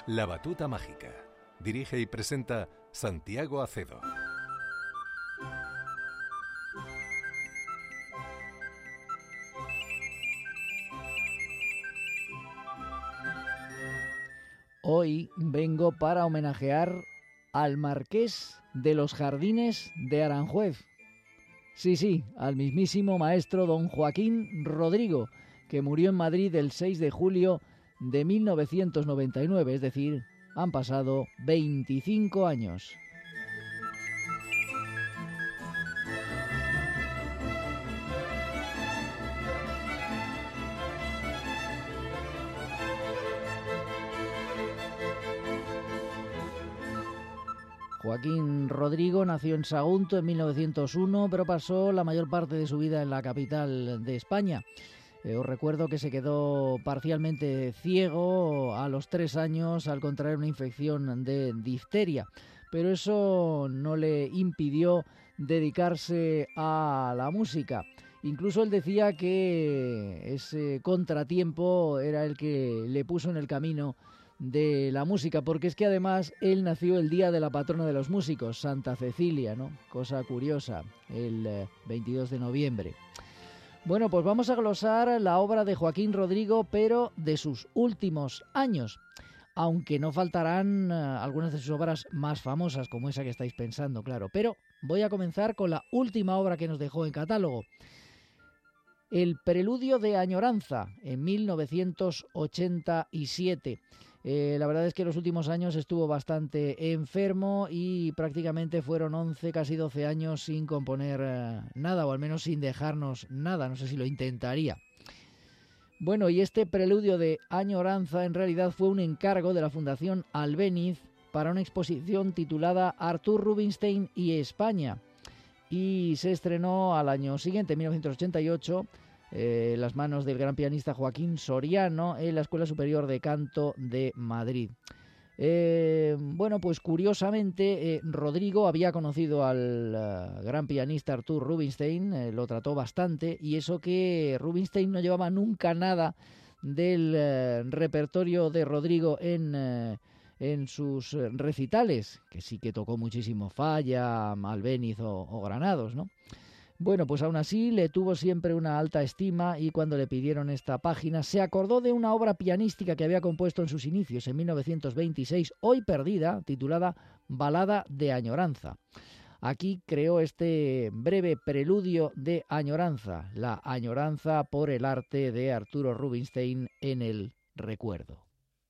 La Batuta Mágica. Dirige y presenta Santiago Acedo. Hoy vengo para homenajear al Marqués de los Jardines de Aranjuez. Sí, al mismísimo maestro don Joaquín Rodrigo, que murió en Madrid el 6 de julio de 1999, es decir, han pasado 25 años. Joaquín Rodrigo nació en Sagunto en 1901, pero pasó la mayor parte de su vida en la capital de España. Os recuerdo que se quedó parcialmente ciego a los 3 años al contraer una infección de difteria, pero eso no le impidió dedicarse a la música. Incluso él decía que ese contratiempo era el que le puso en el camino de la música, porque es que además él nació el día de la patrona de los músicos, Santa Cecilia, ¿no? Cosa curiosa, el 22 de noviembre. Bueno, pues vamos a glosar la obra de Joaquín Rodrigo, pero de sus últimos años, aunque no faltarán algunas de sus obras más famosas, como esa que estáis pensando, claro. Pero voy a comenzar con la última obra que nos dejó en catálogo. El Preludio de Añoranza, en 1987. La verdad es que en los últimos años estuvo bastante enfermo y prácticamente fueron 11, casi 12 años sin componer nada, o al menos sin dejarnos nada. No sé si lo intentaría. Bueno, y este Preludio de Añoranza en realidad fue un encargo de la Fundación Albéniz para una exposición titulada Artur Rubinstein y España. Y se estrenó al año siguiente, 1988, las manos del gran pianista Joaquín Soriano en la Escuela Superior de Canto de Madrid. Bueno, pues curiosamente Rodrigo había conocido al gran pianista Artur Rubinstein, lo trató bastante, y eso que Rubinstein no llevaba nunca nada del repertorio de Rodrigo en sus recitales, que sí que tocó muchísimo Falla, Albéniz o Granados, ¿no? Bueno, pues aún así le tuvo siempre una alta estima y cuando le pidieron esta página se acordó de una obra pianística que había compuesto en sus inicios, en 1926, hoy perdida, titulada Balada de Añoranza. Aquí creó este breve preludio de añoranza, la añoranza por el arte de Arturo Rubinstein en el recuerdo.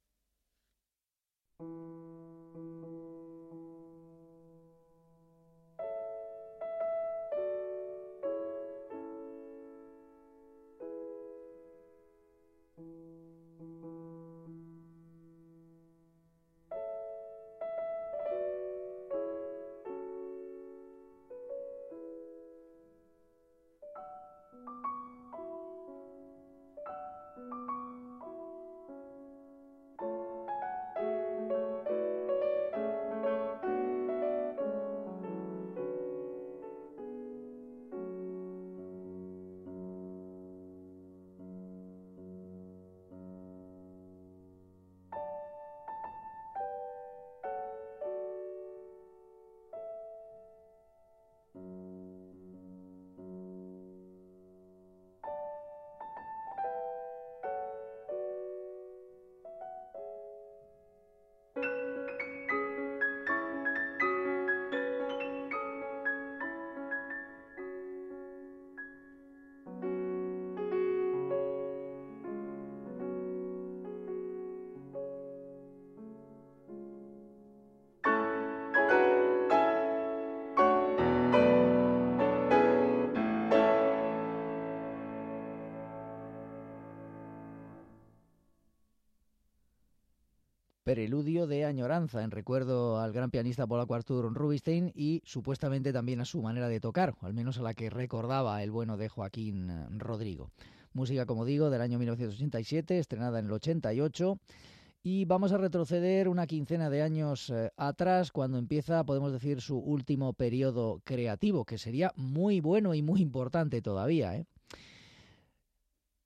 Preludio de añoranza, en recuerdo al gran pianista polaco Artur Rubinstein y supuestamente también a su manera de tocar, o al menos a la que recordaba el bueno de Joaquín Rodrigo. Música, como digo, del año 1987, estrenada en el 88, y vamos a retroceder una quincena de años atrás, cuando empieza, podemos decir, su último periodo creativo, que sería muy bueno y muy importante todavía, ¿eh?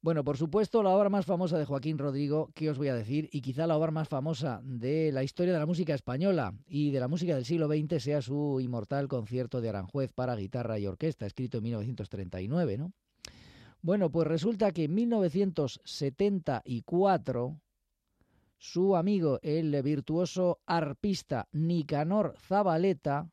Bueno, por supuesto, la obra más famosa de Joaquín Rodrigo, ¿qué os voy a decir? Y quizá la obra más famosa de la historia de la música española y de la música del siglo XX sea su inmortal concierto de Aranjuez para guitarra y orquesta, escrito en 1939, ¿no? Bueno, pues resulta que en 1974 su amigo, el virtuoso arpista Nicanor Zabaleta,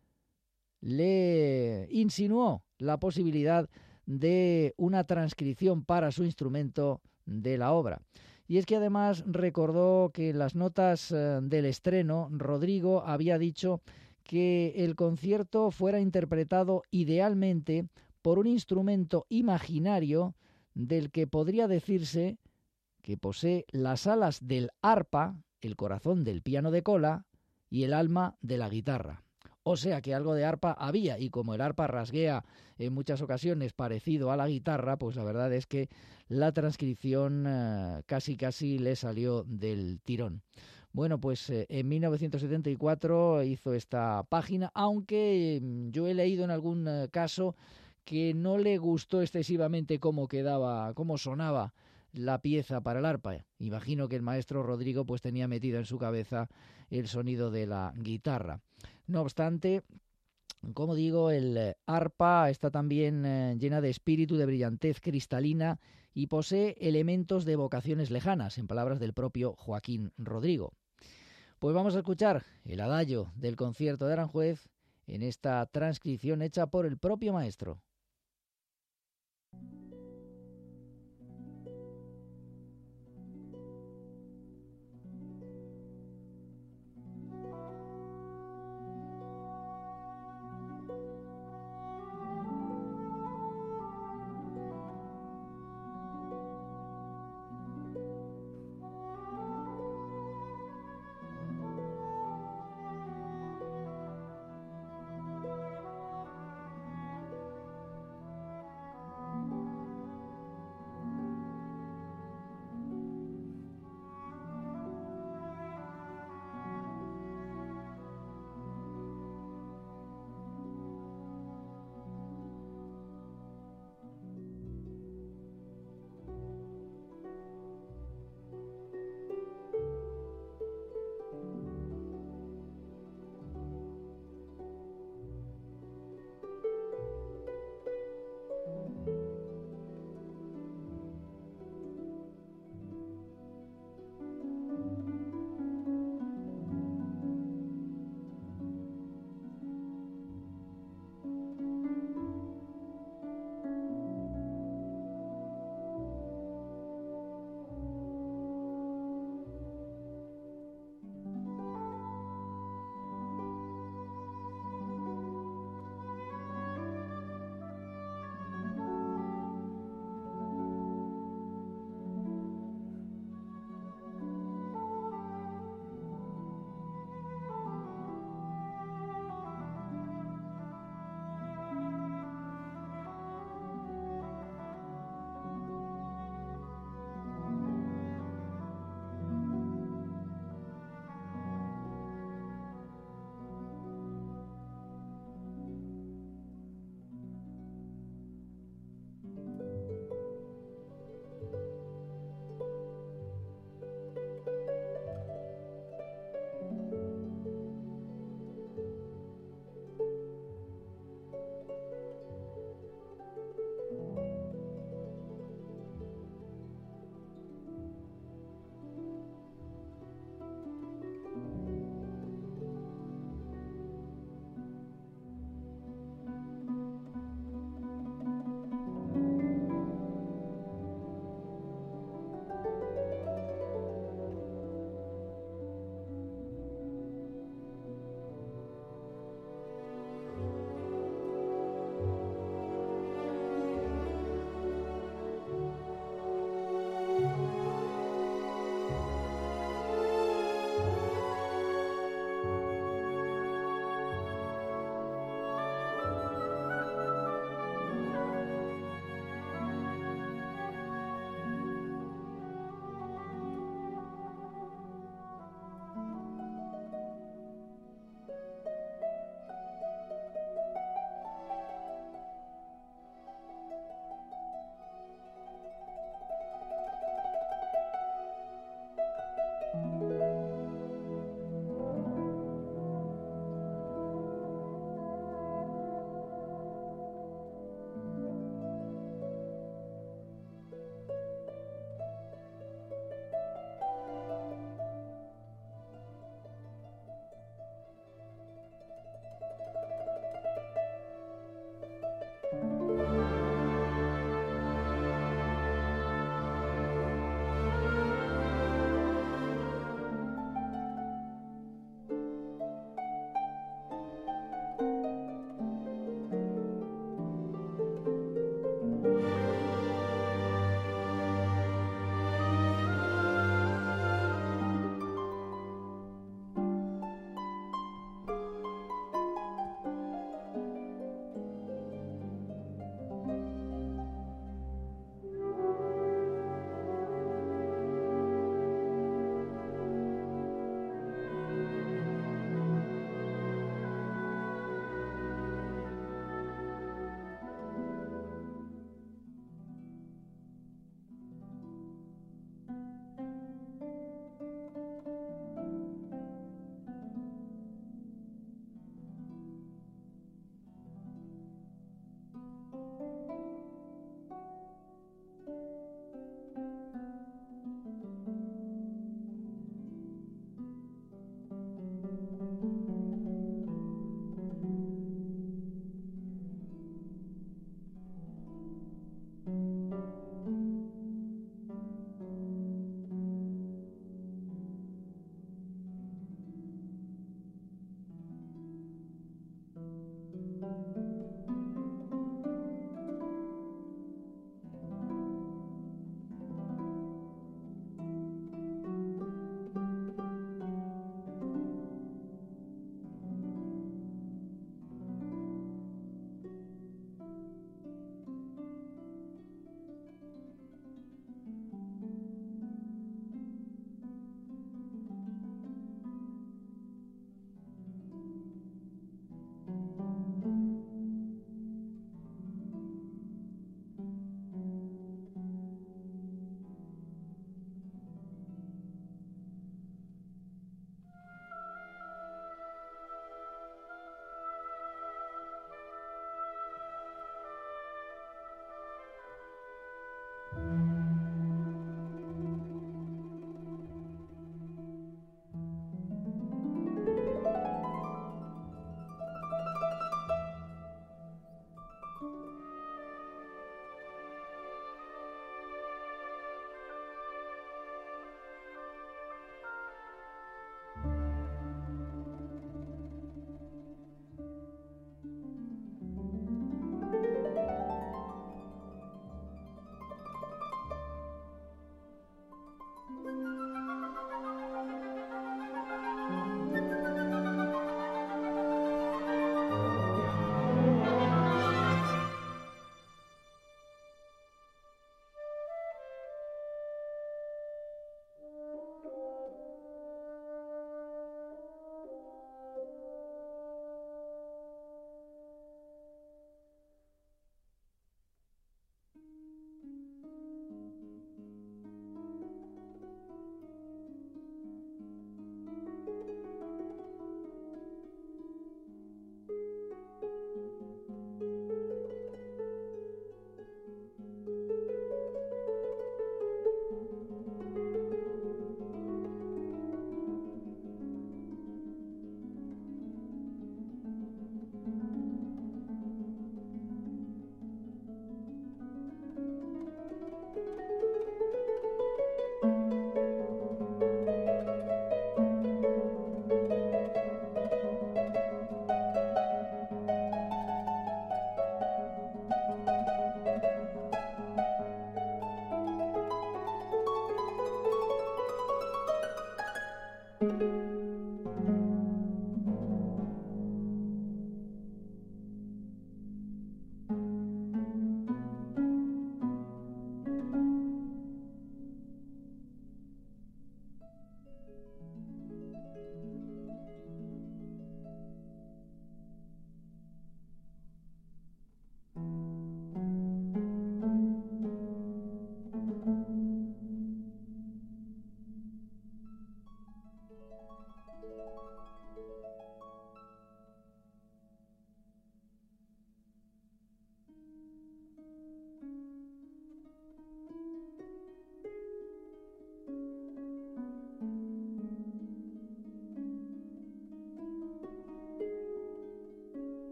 le insinuó la posibilidad de una transcripción para su instrumento de la obra. Y es que además recordó que en las notas del estreno Rodrigo había dicho que el concierto fuera interpretado idealmente por un instrumento imaginario del que podría decirse que posee las alas del arpa, el corazón del piano de cola y el alma de la guitarra. O sea que algo de arpa había, y como el arpa rasguea en muchas ocasiones parecido a la guitarra, pues la verdad es que la transcripción casi le salió del tirón. Bueno, pues en 1974 hizo esta página, aunque yo he leído en algún caso que no le gustó excesivamente cómo quedaba, cómo sonaba la pieza para el arpa. Imagino que el maestro Rodrigo pues tenía metido en su cabeza el sonido de la guitarra. No obstante, como digo, el arpa está también llena de espíritu, de brillantez cristalina y posee elementos de evocaciones lejanas, en palabras del propio Joaquín Rodrigo. Pues vamos a escuchar el adagio del concierto de Aranjuez en esta transcripción hecha por el propio maestro.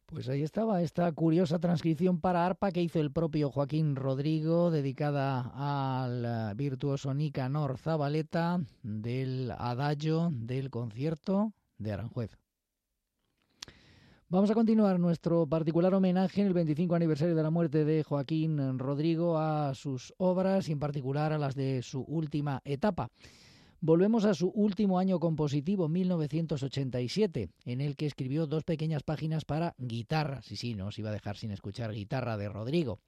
Pues ahí estaba esta curiosa transcripción para arpa que hizo el propio Joaquín Rodrigo, dedicada al virtuoso Nicanor Zabaleta, del adagio del concierto de Aranjuez. Vamos a continuar nuestro particular homenaje en el 25 aniversario de la muerte de Joaquín Rodrigo a sus obras y en particular a las de su última etapa. Volvemos a su último año compositivo, 1987, en el que escribió 2 pequeñas páginas para guitarra. Sí, no os iba a dejar sin escuchar Guitarra de Rodrigo.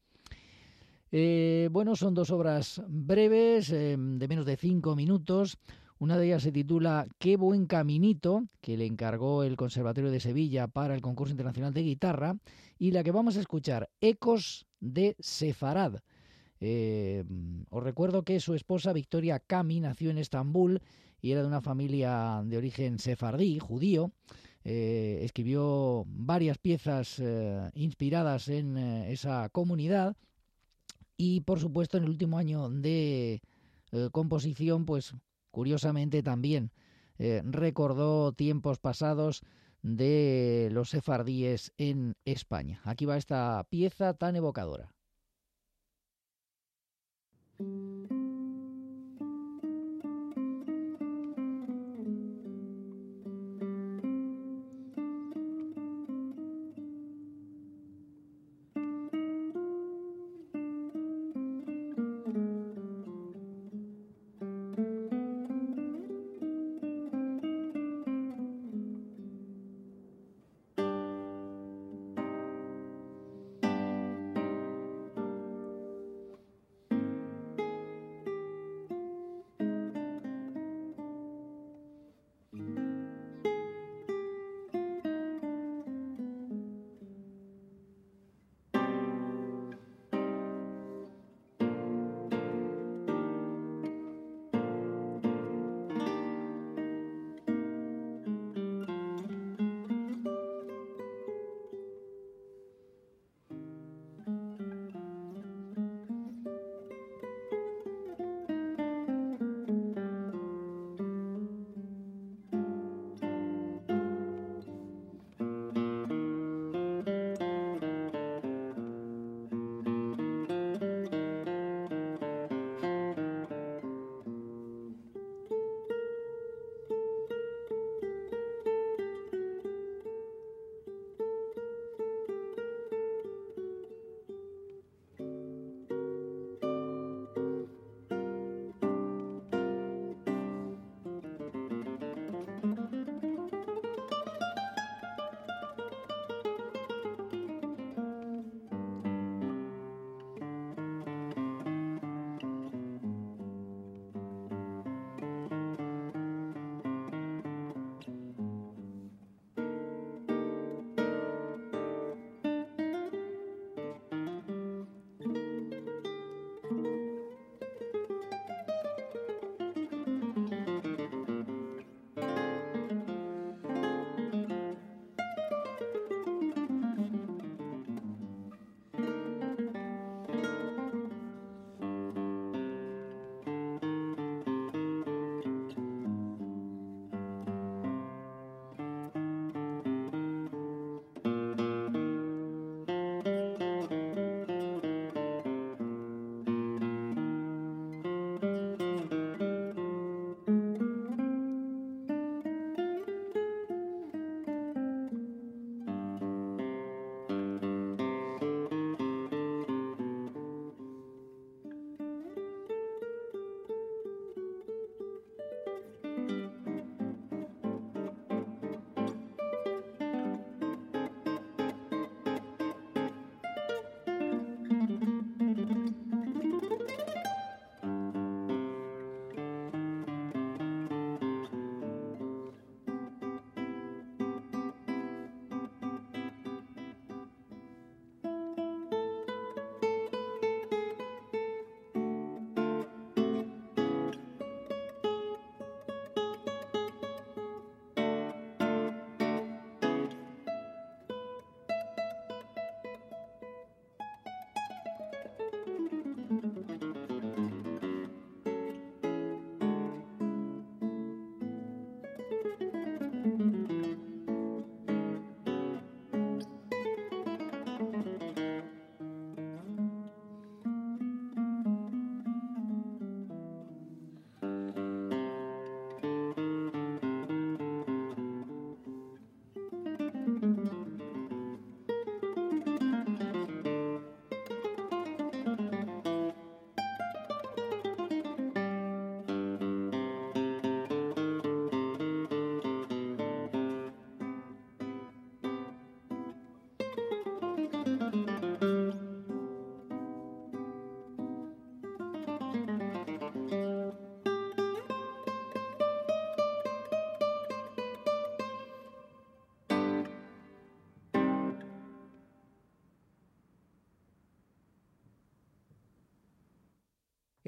Son 2 obras breves, de menos de 5 minutos. Una de ellas se titula Qué buen caminito, que le encargó el Conservatorio de Sevilla para el Concurso Internacional de Guitarra, y la que vamos a escuchar, Ecos de Sefarad. Os recuerdo que su esposa Victoria Kami nació en Estambul y era de una familia de origen sefardí, judío. Escribió varias piezas inspiradas en esa comunidad y, por supuesto, en el último año de composición, pues curiosamente también recordó tiempos pasados de los sefardíes en España. Aquí va esta pieza tan evocadora.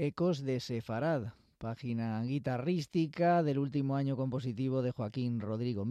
Ecos de Sefarad, página guitarrística del último año compositivo de Joaquín Rodrigo,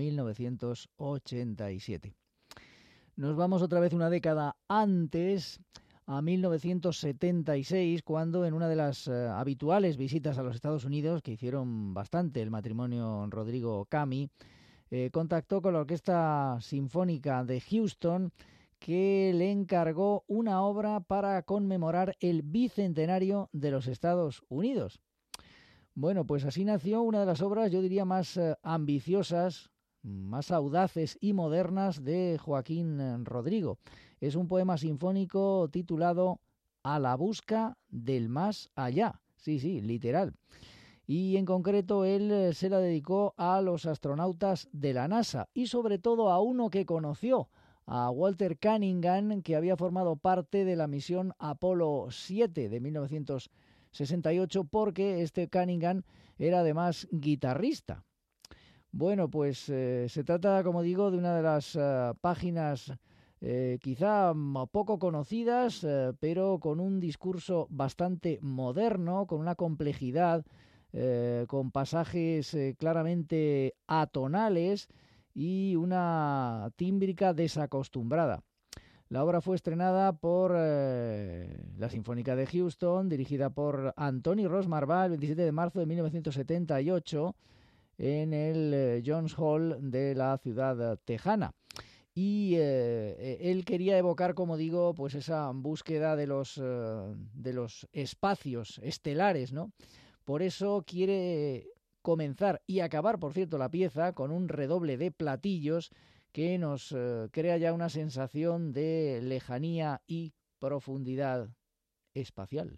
1987. Nos vamos otra vez una década antes, a 1976, cuando en una de las habituales visitas a los Estados Unidos, que hicieron bastante el matrimonio Rodrigo-Cami, contactó con la Orquesta Sinfónica de Houston, que le encargó una obra para conmemorar el bicentenario de los Estados Unidos. Bueno, pues así nació una de las obras, yo diría, más ambiciosas, más audaces y modernas de Joaquín Rodrigo. Es un poema sinfónico titulado A la busca del más allá. Sí, literal. Y en concreto él se la dedicó a los astronautas de la NASA y sobre todo a uno que conoció, a Walter Cunningham, que había formado parte de la misión Apolo 7 de 1968, porque este Cunningham era además guitarrista. Bueno, pues se trata, como digo, de una de las páginas quizá poco conocidas, pero con un discurso bastante moderno, con una complejidad, con pasajes claramente atonales y una tímbrica desacostumbrada. La obra fue estrenada por la Sinfónica de Houston, dirigida por Anthony Ross Marvell, el 27 de marzo de 1978, en el Jones Hall de la ciudad tejana. Y él quería evocar, como digo, pues esa búsqueda de los espacios estelares, ¿no? Por eso quiere comenzar y acabar, por cierto, la pieza con un redoble de platillos que nos crea ya una sensación de lejanía y profundidad espacial.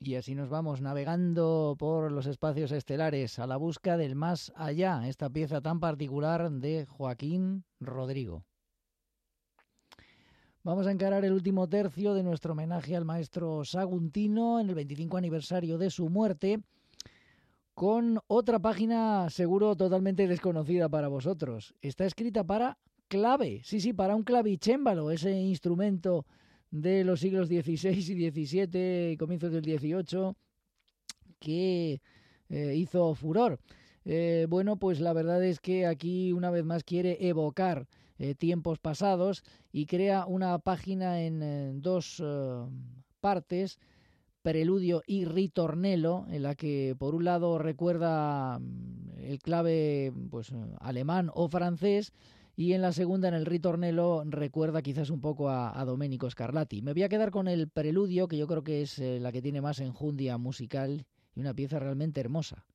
Y así nos vamos navegando por los espacios estelares a la busca del más allá, esta pieza tan particular de Joaquín Rodrigo. Vamos a encarar el último tercio de nuestro homenaje al maestro saguntino en el 25 aniversario de su muerte, con otra página seguro totalmente desconocida para vosotros. Está escrita para clave, sí, para un clavicémbalo, ese instrumento de los siglos XVI y XVII y comienzos del XVIII que hizo furor. Bueno, pues la verdad es que aquí una vez más quiere evocar tiempos pasados y crea una página en dos partes, preludio y ritornello, en la que por un lado recuerda el clave pues alemán o francés, y en la segunda, en el ritornello, recuerda quizás un poco a Domenico Scarlatti. Me voy a quedar con el preludio, que yo creo que es la que tiene más enjundia musical y una pieza realmente hermosa.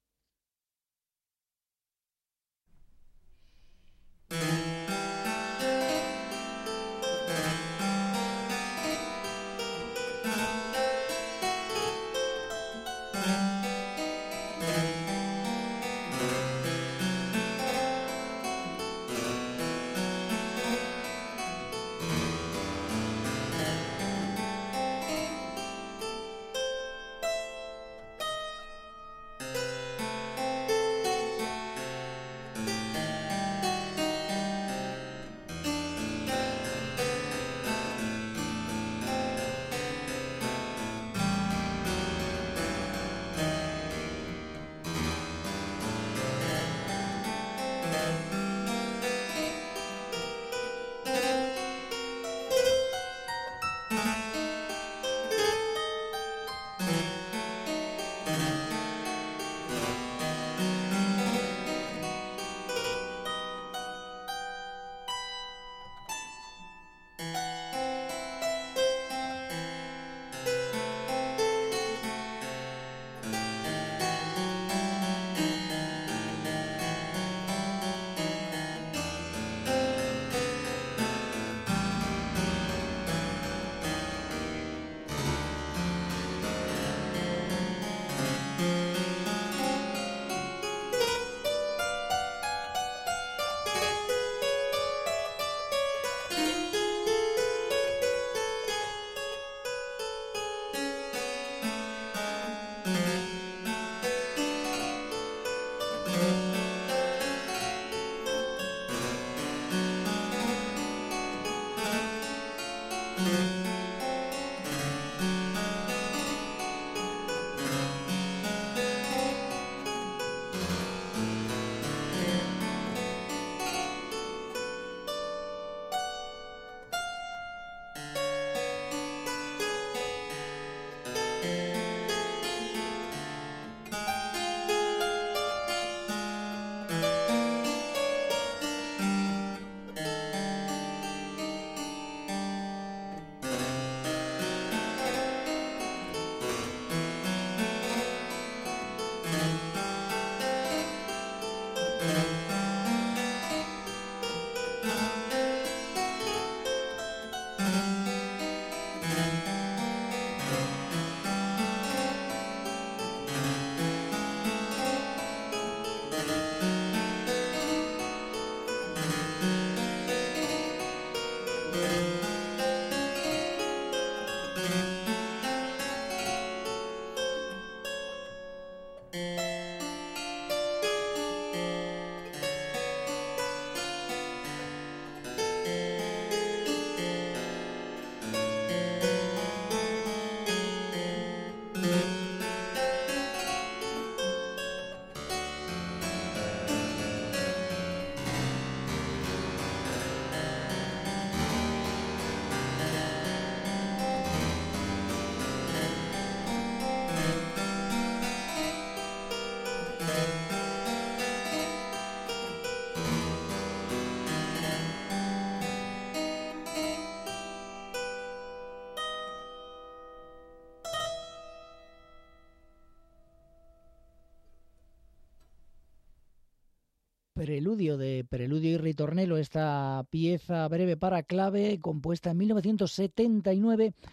Preludio de Preludio y Ritornello, esta pieza breve para clave compuesta en 1979,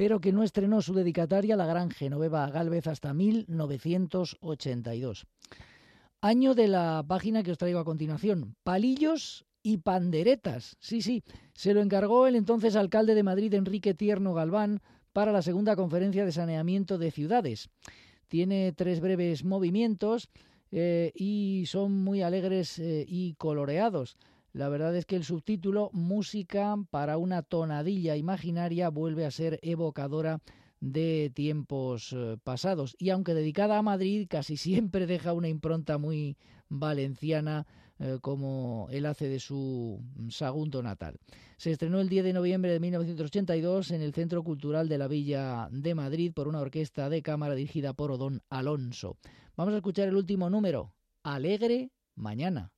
pero que no estrenó su dedicataria, la gran Genoveva Gálvez, hasta 1982. Año de la página que os traigo a continuación, Palillos y Panderetas. Sí, se lo encargó el entonces alcalde de Madrid, Enrique Tierno Galván, para la segunda conferencia de saneamiento de ciudades. Tiene 3 breves movimientos y son muy alegres y coloreados. La verdad es que el subtítulo, Música para una tonadilla imaginaria, vuelve a ser evocadora de tiempos pasados. Y aunque dedicada a Madrid, casi siempre deja una impronta muy valenciana, como él hace de su Sagunto natal. Se estrenó el 10 de noviembre de 1982 en el Centro Cultural de la Villa de Madrid por una orquesta de cámara dirigida por Odón Alonso. Vamos a escuchar el último número, Alegre Mañana.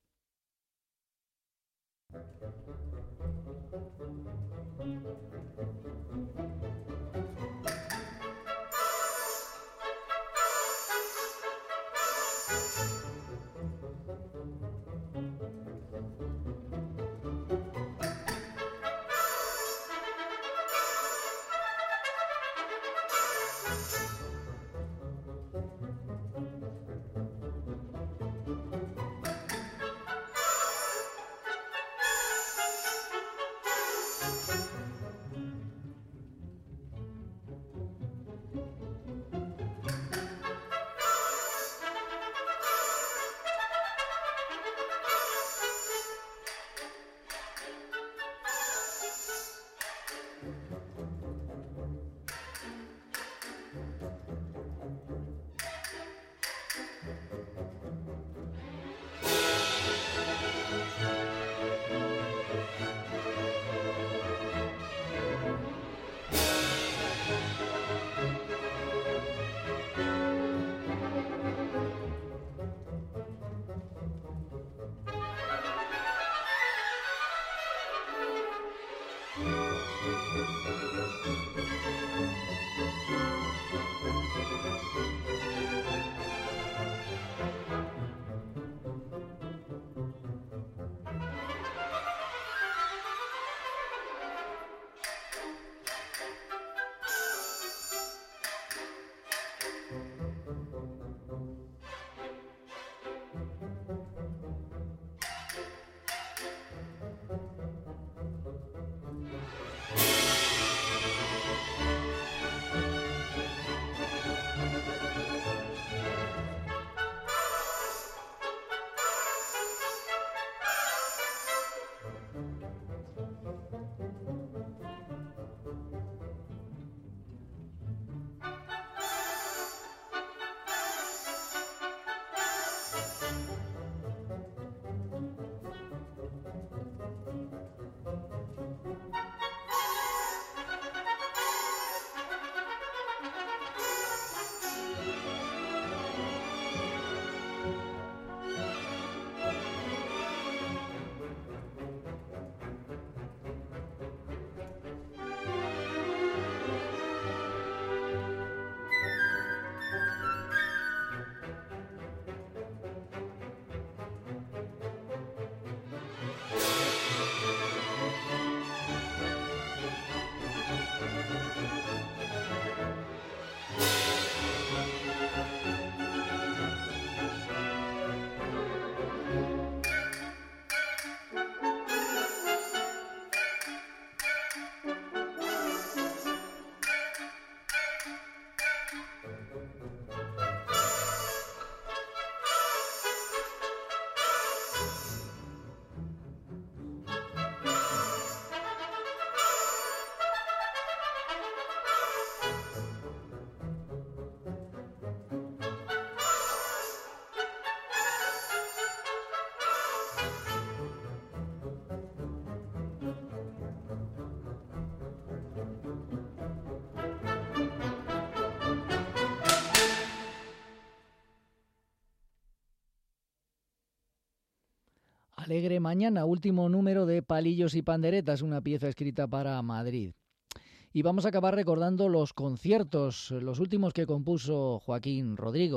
Alegre Mañana, último número de Palillos y Panderetas, una pieza escrita para Madrid. Y vamos a acabar recordando los conciertos, los últimos que compuso Joaquín Rodrigo.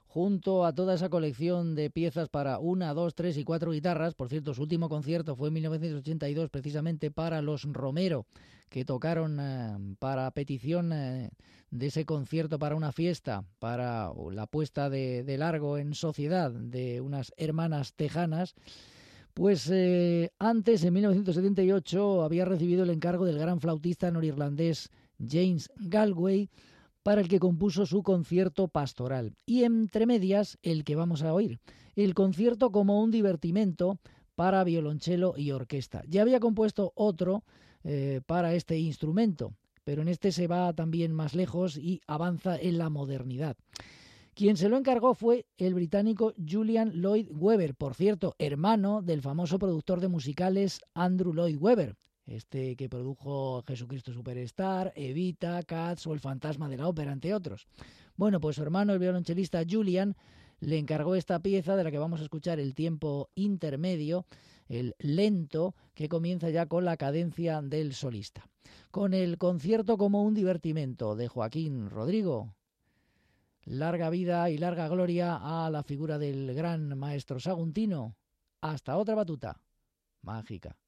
junto a toda esa colección de piezas para 1, 2, 3 y 4 guitarras. Por cierto, su último concierto fue en 1982, precisamente para los Romero, que tocaron para petición de ese concierto para una fiesta, para la puesta de largo en sociedad de unas hermanas tejanas. Pues antes, en 1978, había recibido el encargo del gran flautista norirlandés James Galway, para el que compuso su concierto pastoral. Y entre medias, el que vamos a oír, el concierto como un divertimento para violonchelo y orquesta. Ya había compuesto otro para este instrumento, pero en este se va también más lejos y avanza en la modernidad. Quien se lo encargó fue el británico Julian Lloyd Webber, por cierto, hermano del famoso productor de musicales Andrew Lloyd Webber, este que produjo Jesucristo Superstar, Evita, Cats o El fantasma de la ópera, entre otros. Bueno, pues su hermano, el violonchelista Julian, le encargó esta pieza de la que vamos a escuchar el tiempo intermedio, el lento, que comienza ya con la cadencia del solista. Con el concierto como un divertimento de Joaquín Rodrigo. Larga vida y larga gloria a la figura del gran maestro saguntino. Hasta otra batuta mágica.